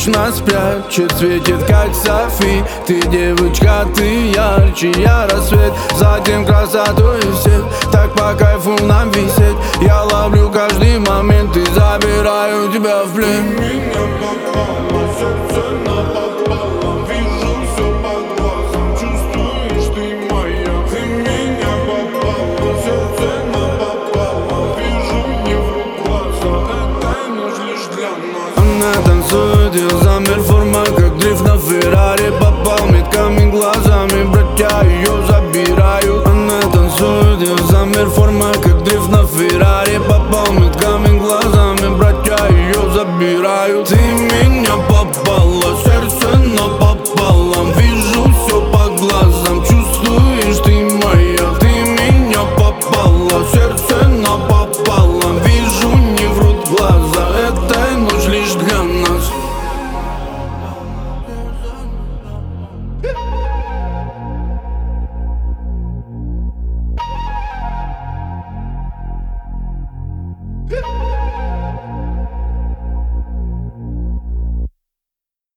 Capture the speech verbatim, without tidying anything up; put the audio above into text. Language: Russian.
ночь нас прячет, светит как Софи. Ты девочка, ты ярче, я рассвет, затем красотой всех. Так по кайфу нам висеть, я ловлю каждый момент и забираю тебя в плен. Ты меня попала, сердце напопала, вижу все по глазам, чувствуешь, ты моя. Ты меня попала, сердце напопала, вижу его глаза, эта ночь лишь для нас. Она танцует, я замер, форма как дрифт на Феррари. Попал метками глазами, братья ее забирают. Она танцует, я замер, форма